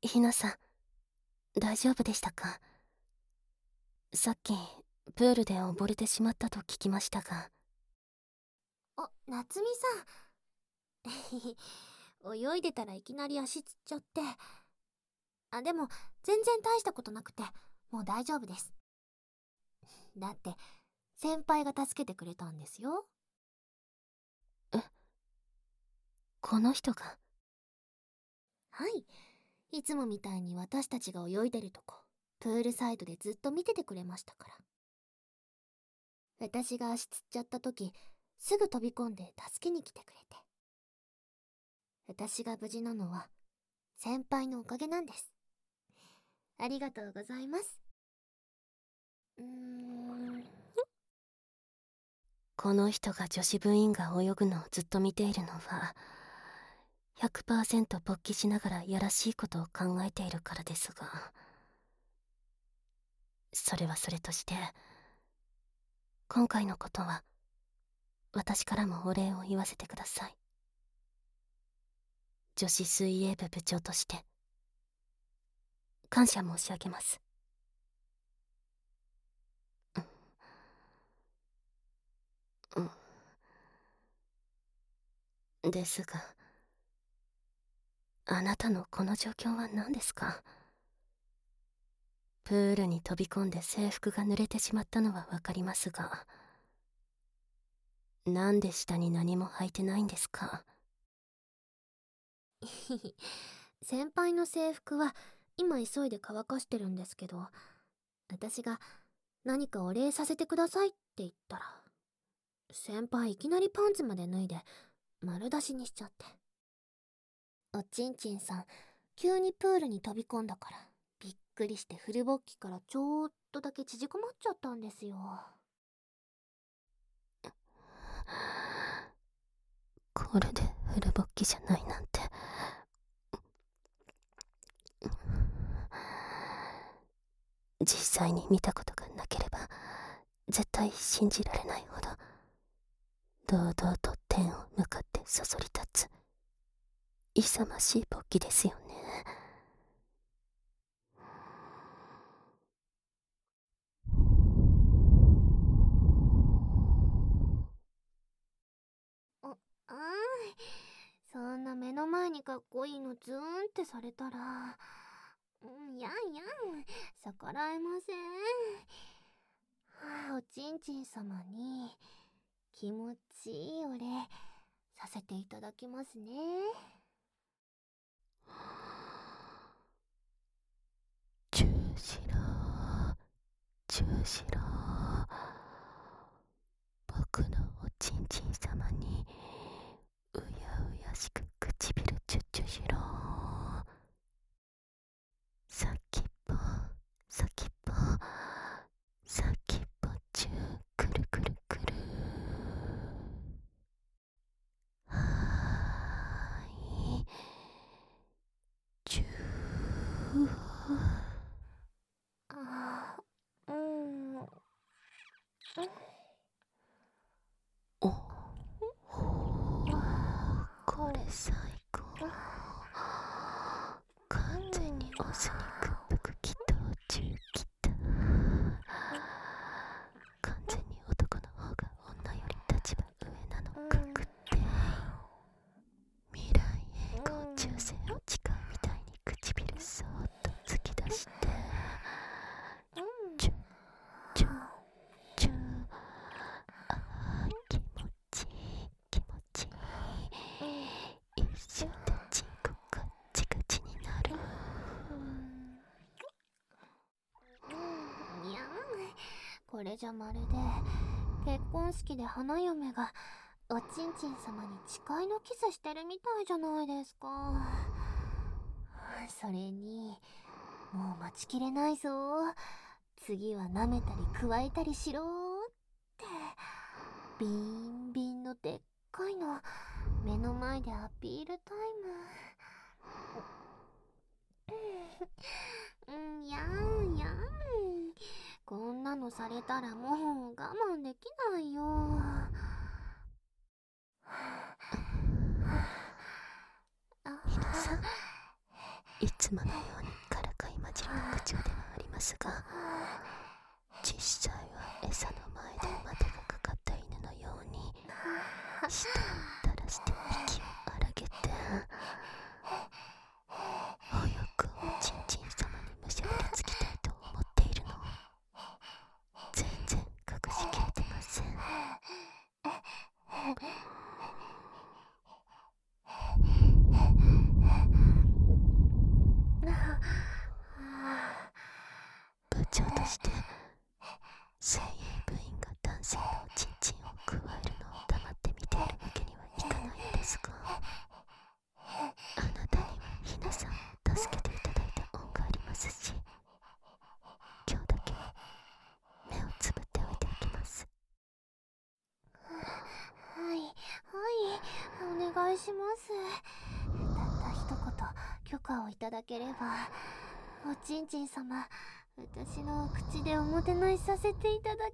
ひなさん、大丈夫でしたか？さっきプールで溺れてしまったと聞きましたが。 夏美さん泳いでたらいきなり足つっちゃって。でも全然大したことなくて、もう大丈夫です。だって先輩が助けてくれたんですよ。 この人が？ はい、いつもみたいに私たちが泳いでるとこプールサイドでずっと見ててくれましたから。私が足つっちゃった時、すぐ飛び込んで助けに来てくれて。私が無事なのは先輩のおかげなんです。ありがとうございます。 この人が女子部員が泳ぐのをずっと見ているのは 100% 勃起しながらやらしいことを考えているからですが、それはそれとして、今回のことは私からもお礼を言わせてください。女子水泳部部長として感謝申し上げます。ですが、あなたのこの状況は何ですか？プールに飛び込んで制服が濡れてしまったのはわかりますが、なんで下に何も履いてないんですか？ 先輩の制服は今急いで乾かしてるんですけど、私が何かお礼させてくださいって言ったら、先輩いきなりパンツまで脱いで丸出しにしちゃって。おちんちんさん急にプールに飛び込んだからびっくりしてフル勃起からちょっとだけ縮こまっちゃったんですよ。 これでフル勃起じゃないなんて。実際に見たことがなければ絶対信じられないほど堂々と天を向かってそそり立つ勇ましい勃起ですよね。 あそんな目の前にかっこいいのズーンってされたら、やん逆らえません。おちんちん様に気持ちいいお礼させていただきますね。 中しろ中しろ、僕のおちんちん様にうやうやしく唇チュッチュしろ。先っぽ先っぽ先っぽチューくるくるくる。はーい、チュー。 あーうんおこれ最高。完全にオスに屈服きた中きた。完全に男の方が女より立場上なのかくって、未来永劫忠誠を誓うみたいに唇そーっと突き出して、チュッチュッチュッ。あー気持ちいい気持ちいい。一瞬でチンコガッチガチになる。 にゃん、これじゃまるで結婚式で花嫁がおちんちん様に誓いのキスしてるみたいじゃないですか。それにもう待ちきれないぞ、次は舐めたり加えたりしろーって、ビンビンのでっかいの目の前でアピールタイム。やんやん、こんなのされたらもう我慢できないよ。 皆さん、いつものよう長ではありますが、実際は餌の前で待てがかかった犬のように舌を垂らして息を荒げて、早くおちんちん様にむしゃぶりつきたいと思っているのを全然隠しきれてません。部長として精鋭部員が男性のおちんちんを加えるのを黙って見ているわけにはいかないんですが、あなたにはひなさんを助けていただいた恩がありますし、今日だけ目をつぶっておいておきます。 はい、お願いします。たった一言許可をいただければ、おちんちん様、私の口でおもてなしさせていただきます。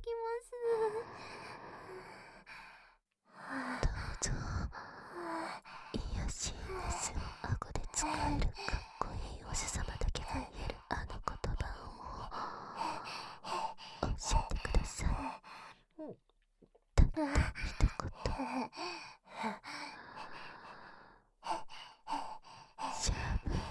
どうぞ。癒しいメスを顎で使えるかっこいいオス様だけが言えるあの言葉を教えてください。たった一言。しゃぶれ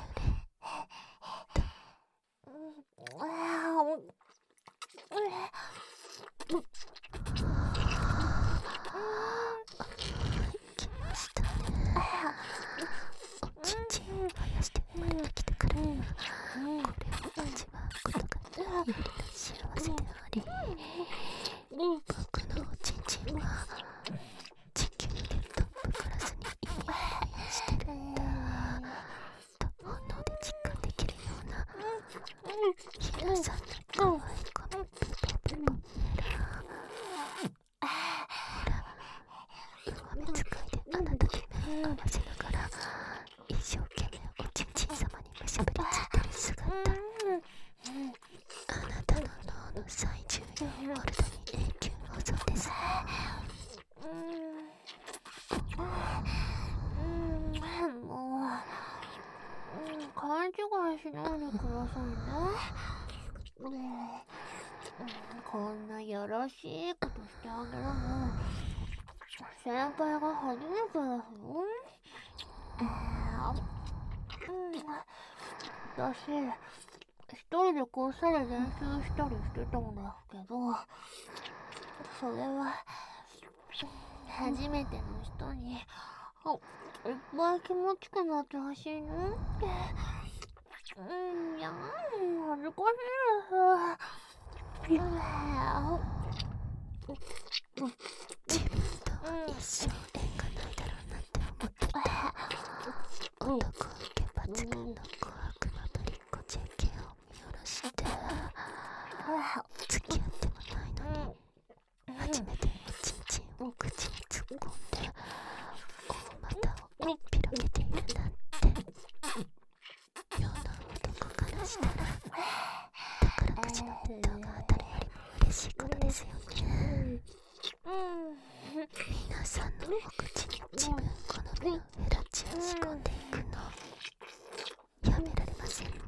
きましたね。おちんちんを生やして生まれてきたからには、これを味わうことが何よりの幸せであり、僕のおちんちんは地球でトップクラスに意味を反映してるんだと本能で実感できるようなひなさんの可愛い子のペポペポメラ。ほら、上目遣いであなたと目を合わせながら一生懸命おちんちん様にむしゃぶりついてる姿、あなたの脳の最重要モルドに永久保存ですね。 もう、勘違いしないでくださいね。こんなよろしいことしてあげるの先輩が初めてですよ。私一人でこっそり練習したりしてたんですけど、それは初めての人にいっぱい気持ちくなってほしいのって。いや、恥ずかしいです。 自分とは一生縁がないだろうなんて思っていた男受け抜群の小悪魔ぶりっ子 JK を見下ろして付き合ってもないのに初めておちんちんを口に突っ込んで大股を広げているなんて、世の男からしたら宝くじの一等が当たるよりも嬉しいことですよね。皆さんのお口に自分好みのフェラチを仕込んでいくのやめられませんね。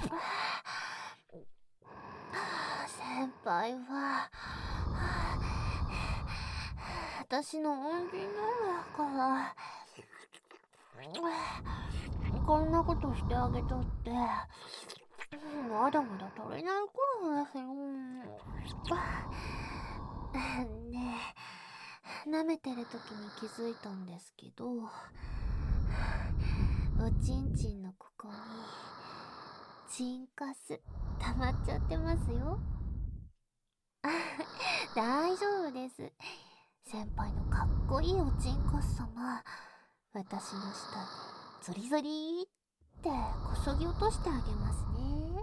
先輩は私の恩人なんだから、こんなことしてあげたってまだまだ足りない頃ですよ。ねえ、舐めてる時に気づいたんですけど、おちんちんのここにチンカス溜まっちゃってますよ。大丈夫です。先輩のかっこいいおちんカス様、私の下にゾリゾリってこそぎ落としてあげますね。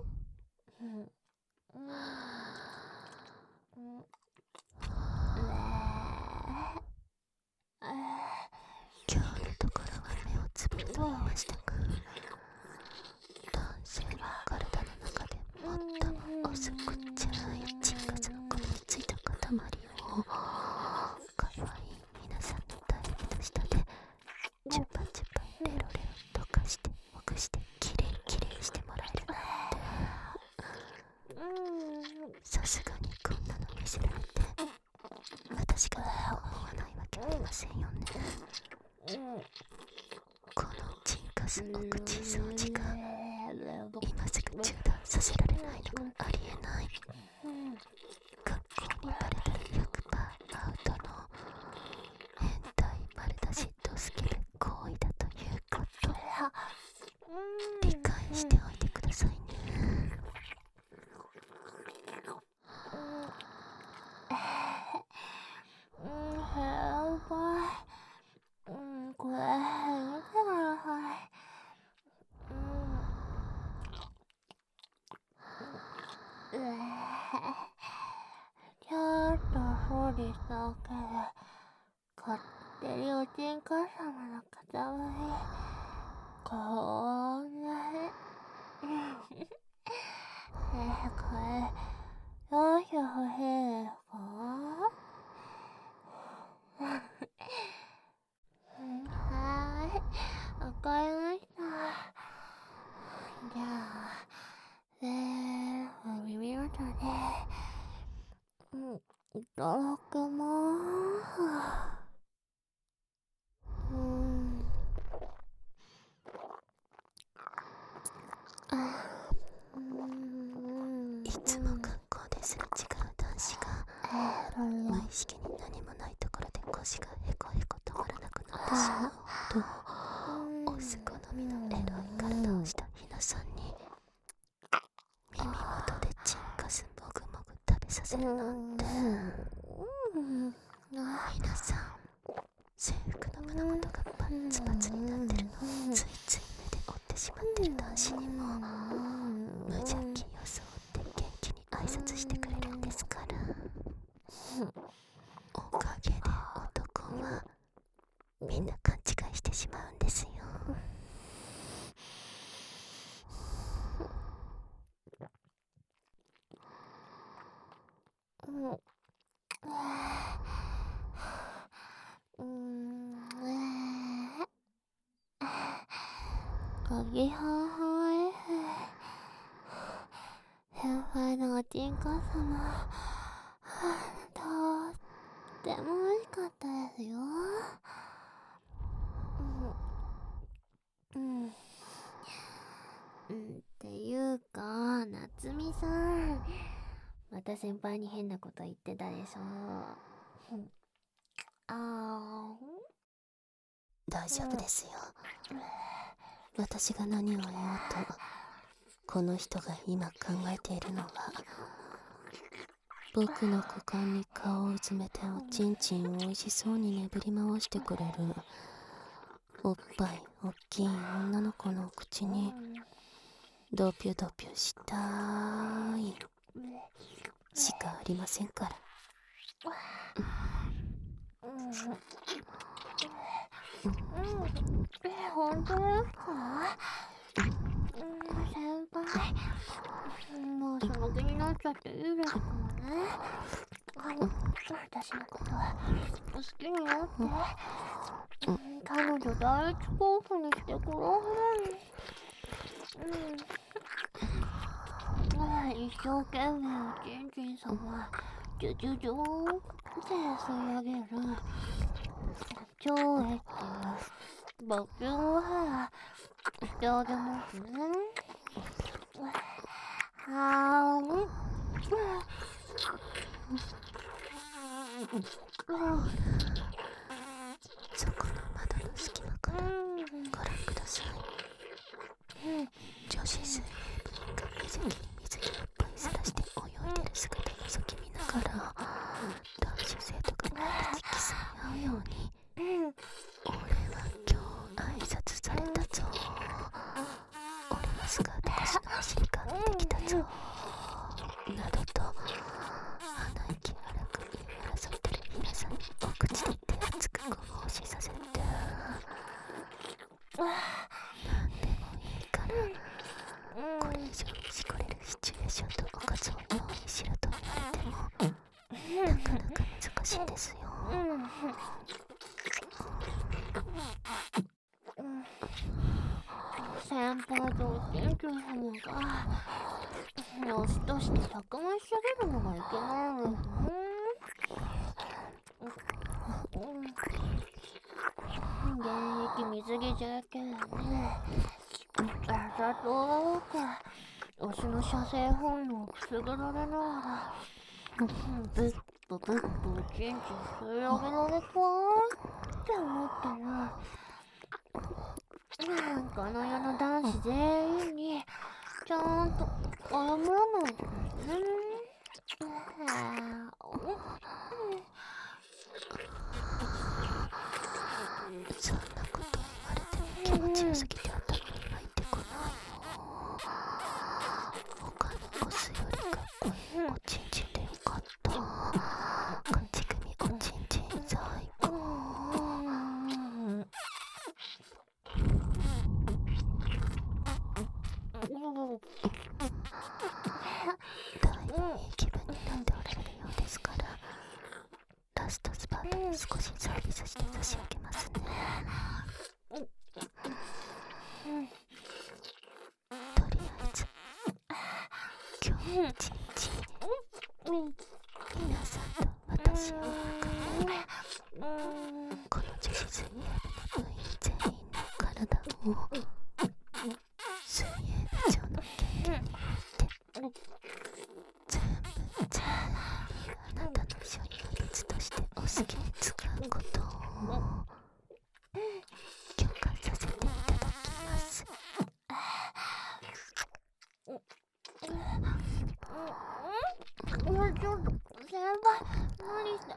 今日のところは目をつぶっていましたが、男性の体の中で最も薄くちゃいチンカスのこびりついた塊をかわいい皆さんの唾液の下でチュパチュパレロレロ溶かしてほぐしてきれいきれいしてもらえるなんて、 さすがにこんなの見せられて私が何も思わないわけありませんよね。このチンカスお口掃除が今すぐ中断させられないのがありえない。学校にバレたら 100% アウトの変態丸出しドスケベ行為だということ理解しておいてくださいね。 これ見てください。ちょっと掃除したわけで勝手におちんかさまの片割りこんなにこれどうしてほしいですか？はーい、わかりました。じゃあ耳元でいただきまーす。 いつも学校ですれ違う男子が無意識に何もないところで腰がへこへこ止まらなくなってしまうほどオス好みのエロい体をしたひなさんに耳元でチンカスもぐもぐ食べさせるなんて。ひなさん制服の胸元がパッツパツになってるのをついつい目で追ってしまってる男子にも無邪気装って元気に挨拶してくれるんですから。おかげで男はみんな勘違いしてしまうんですよ。 鍵はーい。先輩のおちんこ様、とっても美味しかったですよ。っていうか、夏美さん、また先輩に変なこと言ってたでしょ。 大丈夫ですよ。私が何を言おうとこの人が今考えているのは僕の股間に顔をうずめておちんちんを美味しそうにねぶり回してくれるおっぱいおっきい女の子の口にドピュドピュしたいしかありませんから。 本当ですか？先輩、もうその気になっちゃっていいですかね？私のことは好きになって、彼女第一候補にしてください。一生懸命おちんちん様、ジュジュジューンって吸い上げる超エッチなバキュームヘアしてあげますね。 そこの窓の隙間からご覧ください。女子水泳部員が無邪気に水着をいっぱいさらして泳いでる姿を覗き見ながら男子生徒が毎日競い合うように俺は今日挨拶されたぞ、俺のスカート越しの走りが見てきたぞなどと鼻息荒く言い争ってる皆さんにお口で手厚くご奉仕させて、なんでもいいからこれ以上しこれるシチュエーションとおかずを用意しろと言われてもなかなか難しいですよ。 先先輩と店長様がよしとしてたくましすぎるのがいけないのよね。現役水着19ね。朝と多く推しの射精本能をくすぐられながらブッブブッブチンチン吸い上げられたって思ってな。この世の男子全員にちゃんと謝らないとね。 そんなこと言われても気持ちよすぎて頭に入ってこないよ。他のボスよりかっこいいおちんちんでよかった。勝ち組おちんちん最高。だいぶいい気分になっておられるようですから、ラストスパートに少しサービスして差し上げますね。とりあえず今日一日皆さんと私を含めこの女子水泳部の部員全員の体を水泳部長の権限によって全部あなたの所有物としてお好きに使うことを許可させていただきます。 ちょっと先輩何して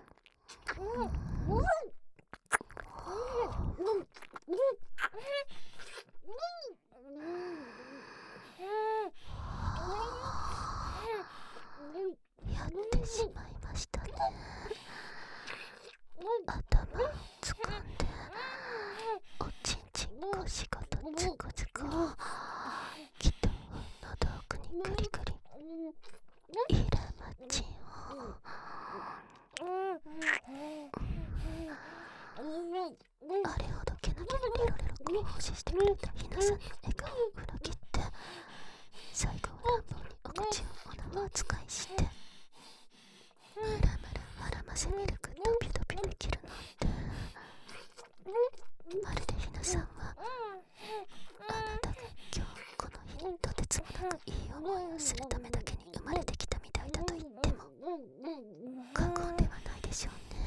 やってしまいましたね。頭を掴んでおちんちんゴシゴトズコズコきっと喉奥にグリグリイラマチンをあれほどけなげにレロレロ行使してくれたひなさんの笑顔を裏切って最後は乱暴にお口をお縄使いしてムラムラ絡ませミルクドピュドピュできるなんて、まるでひなさんはあなたが今日この日にとてつもなくいい思いをするためだけに生まれてきたみたいだと言っても過言ではないでしょうね。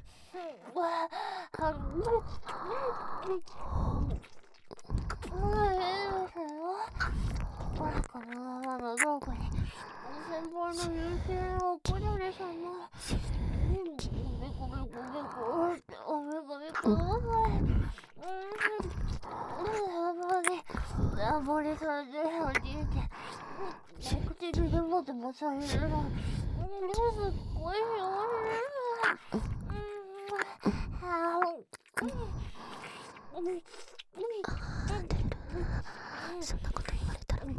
このままのどこに先輩の優勢をこじゃれさんのベコベコベコっておベコベコダボリさんでおじいて唇でもでもされるのすっごいよそんなこと言われたらもう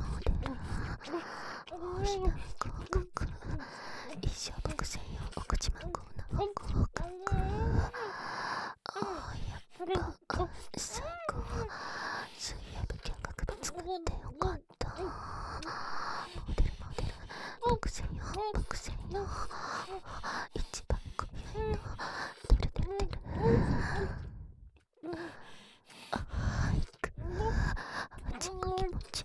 おひな合格一生僕専用お口まんこうの合格やっぱ最高水泳部見学部作ってよかったモデル僕専用一番組合のてるてるてるちんこ気持ちいい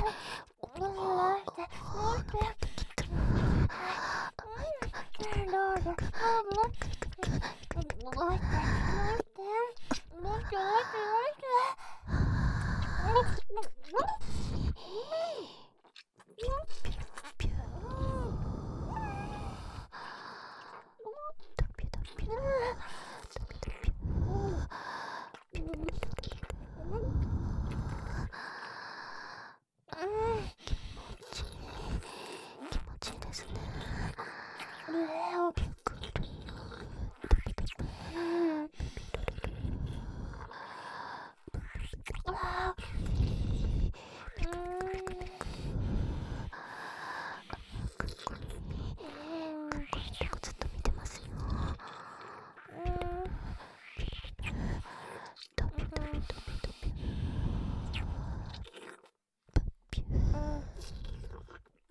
ですね。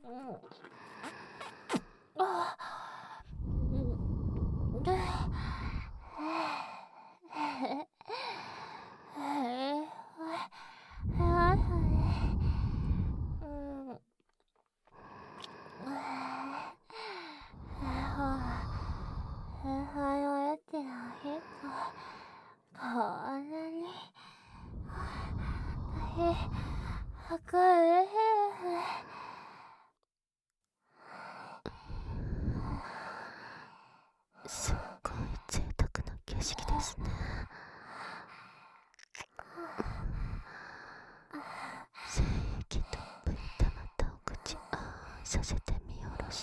すっごい贅沢な景色ですね。精液たっぷり溜まったお口させて見下ろして、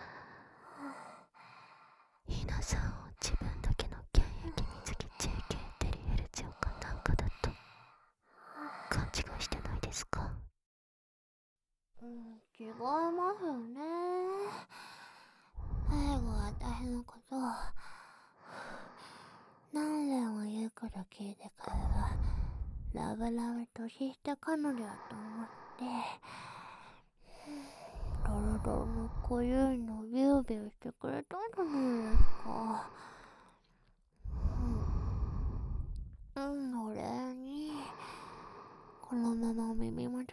ひなさんを自分だけの原液水着 JK デリヘルジオかなんかだと勘違いしてないですか？ 違いますよね。最後は私のことを何年も言うこと聞いてからラブラブ年下彼女だと思ってドロドロの濃ゆいのビュービューしてくれたんじゃないですか。お礼にこのまま耳元で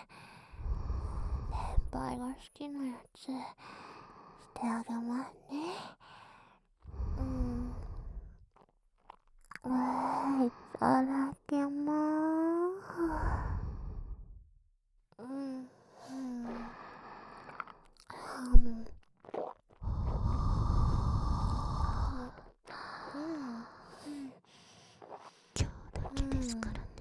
先輩が好きなやつしてあげますね。いただきまーす。 今日だけですからね。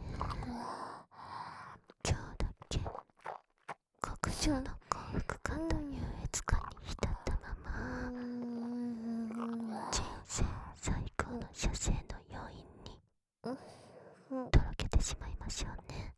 今日だけ極上の幸福感と優越感に浸ったまま、人生最高の射精の余韻にとろけてしまいましょうね。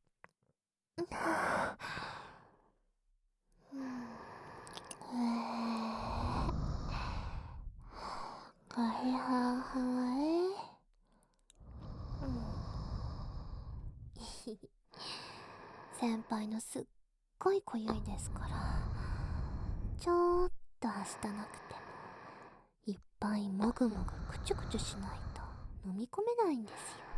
先輩のすっごい濃ゆいですから、ちょっとはしたなくてもいっぱいもぐもぐくちゅくちゅしないと飲み込めないんですよ。